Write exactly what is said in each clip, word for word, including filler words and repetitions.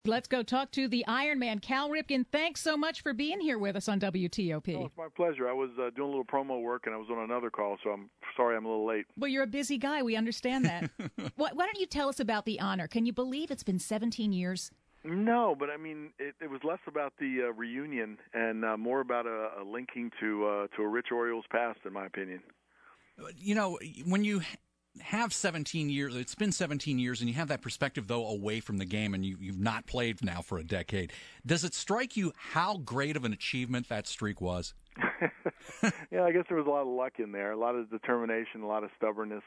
Let's go talk to the Iron Man, Cal Ripken. Thanks so much for being here with us on W T O P. Oh, it's my pleasure. I was uh, doing a little promo work, and I was on another call, so I'm sorry I'm a little late. Well, you're a busy guy. We understand that. why, why don't you tell us about the honor? Can you believe it's been seventeen years? No, but I mean, it, it was less about the uh, reunion and uh, more about a, a linking to uh, to a rich Orioles past, in my opinion. You know, when you have seventeen years, it's been seventeen years, and you have that perspective, though, away from the game, and you, you've not played now for a decade. Does it strike you how great of an achievement that streak was? Yeah, I guess there was a lot of luck in there, a lot of determination, a lot of stubbornness,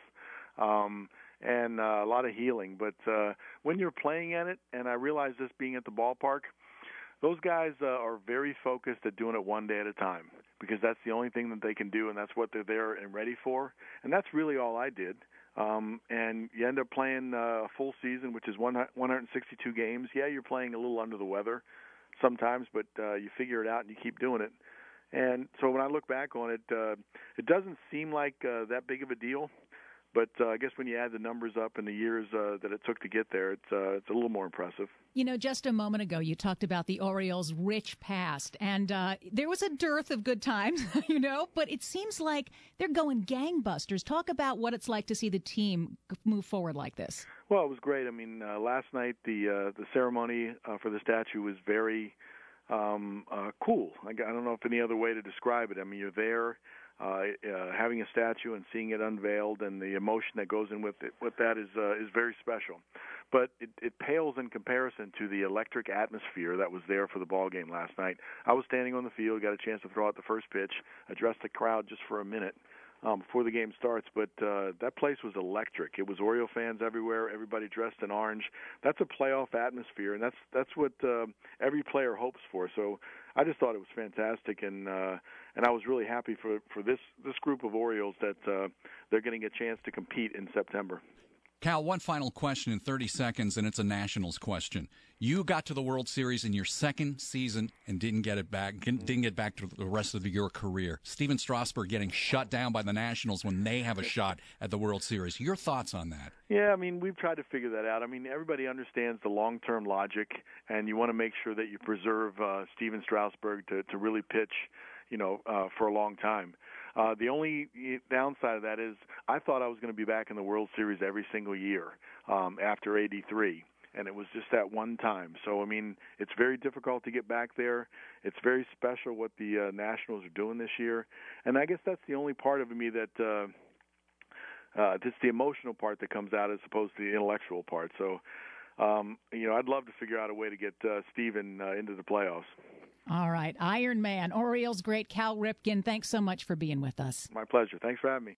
um, and uh, a lot of healing. But uh, when you're playing at it, and I realize this being at the ballpark, those guys uh, are very focused at doing it one day at a time because that's the only thing that they can do, and that's what they're there and ready for. And that's really all I did. Um, and you end up playing uh, a full season, which is one hundred sixty-two games. Yeah, you're playing a little under the weather sometimes, but uh, you figure it out and you keep doing it. And so when I look back on it, uh, it doesn't seem like uh, that big of a deal. But uh, I guess when you add the numbers up and the years uh, that it took to get there, it's uh, it's a little more impressive. You know, just a moment ago, you talked about the Orioles' rich past, and uh, there was a dearth of good times, you know, but it seems like they're going gangbusters. Talk about what it's like to see the team move forward like this. Well, it was great. I mean, uh, last night the uh, the ceremony uh, for the statue was very um, uh, cool. I, I don't know if any other way to describe it. I mean, you're there. Uh, uh, having a statue and seeing it unveiled and the emotion that goes in with it, with that is uh, is very special. But it, it pales in comparison to the electric atmosphere that was there for the ball game last night. I was standing on the field, got a chance to throw out the first pitch, address the crowd just for a minute um, before the game starts. But uh, that place was electric. It was Oriole fans everywhere, everybody dressed in orange. That's a playoff atmosphere, and that's that's what uh, every player hopes for. So I just thought it was fantastic, and uh, and I was really happy for, for this, this group of Orioles that uh, they're getting a chance to compete in September. Cal, one final question in thirty seconds, and it's a Nationals question. You got to the World Series in your second season and didn't get it back, didn't get back to the rest of your career. Steven Strasburg getting shut down by the Nationals when they have a shot at the World Series. Your thoughts on that? Yeah, I mean, we've tried to figure that out. I mean, everybody understands the long-term logic, and you want to make sure that you preserve uh, Steven Strasburg to, to really pitch, you know, uh, for a long time. Uh, the only downside of that is I thought I was going to be back in the World Series every single year um, after eighty-three, and it was just that one time. So, I mean, it's very difficult to get back there. It's very special what the uh, Nationals are doing this year, and I guess that's the only part of me that uh, uh, it's the emotional part that comes out as opposed to the intellectual part. So, um, you know, I'd love to figure out a way to get uh, Steven uh, into the playoffs. All right. Iron Man, Orioles great Cal Ripken, thanks so much for being with us. My pleasure. Thanks for having me.